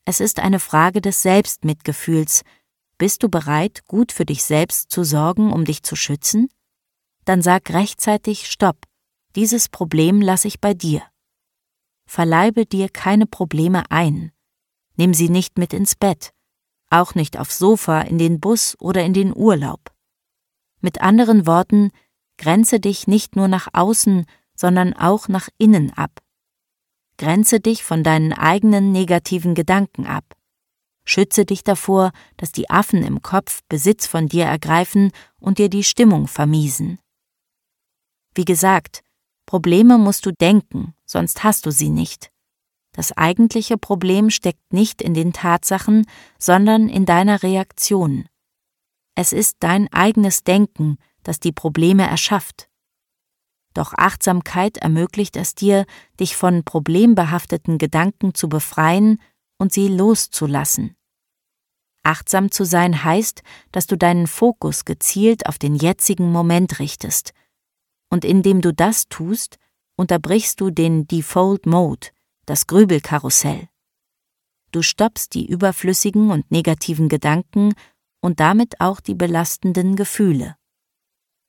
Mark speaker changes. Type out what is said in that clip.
Speaker 1: Es ist eine Frage des Selbstmitgefühls. Bist du bereit, gut für dich selbst zu sorgen, um dich zu schützen? Dann sag rechtzeitig Stopp, dieses Problem lasse ich bei dir. Verleibe dir keine Probleme ein. Nimm sie nicht mit ins Bett, auch nicht aufs Sofa, in den Bus oder in den Urlaub. Mit anderen Worten, grenze dich nicht nur nach außen, sondern auch nach innen ab. Grenze dich von deinen eigenen negativen Gedanken ab. Schütze dich davor, dass die Affen im Kopf Besitz von dir ergreifen und dir die Stimmung vermiesen. Wie gesagt, Probleme musst du denken, sonst hast du sie nicht. Das eigentliche Problem steckt nicht in den Tatsachen, sondern in deiner Reaktion. Es ist dein eigenes Denken, das die Probleme erschafft. Doch Achtsamkeit ermöglicht es dir, dich von problembehafteten Gedanken zu befreien und sie loszulassen. Achtsam zu sein heißt, dass du deinen Fokus gezielt auf den jetzigen Moment richtest. Und indem du das tust, unterbrichst du den Default Mode, das Grübelkarussell. Du stoppst die überflüssigen und negativen Gedanken und damit auch die belastenden Gefühle.